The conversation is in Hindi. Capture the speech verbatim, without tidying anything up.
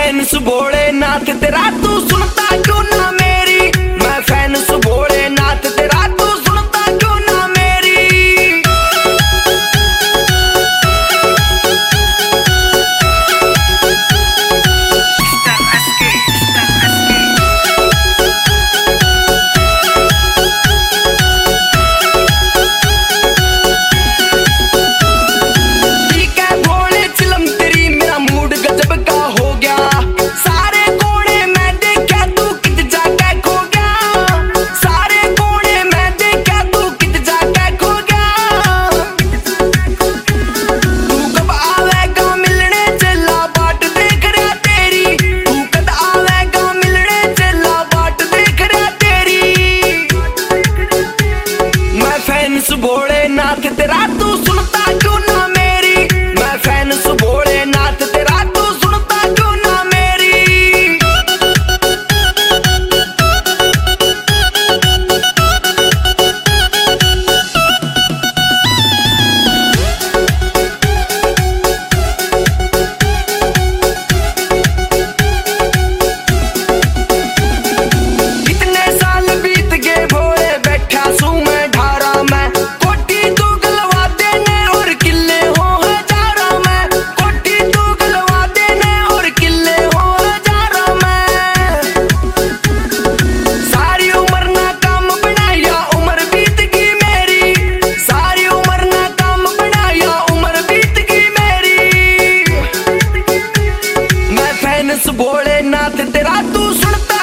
फैंस भोलेनाथ तेरा तू सुनता क्यों ना मेरी। मैं फैंस भोलेनाथ तेरा तू सुनता क्यों ना मेरी। ठीक है भोले चिलम तेरी मेरा मूड गजब का हो गया। सारे कोने मैं देखा तू कित जाके खो गया। सारे कोने मैं देखा तू कित जाके खो गया। तू कब आवेगा मिलने चला बाट देख रहा तेरी। तू कब आवेगा मिलने चला बाट देख रहा तेरी। मैं फैंस भोलेनाथ तेरा तू सुनता क्यों ना मेरी। मैं फैंस भोलेनाथ तेरा तू सुनता क्यों ना मेरी। इतने साल बीत गए भोले बैठा सू मैं ढारा मैं। कोठी तू गलवा देने और किले हो हजारा मैं। कोठी तू गलवा देने और किले हो हजारा मैं। सारी उम्र ना काम बनाया उम्र बीत गई मेरी। सारी उम्र ना काम बनाया उम्र बीत गई मेरी। मैं फैंस भोलेनाथ तेरा तू सुनता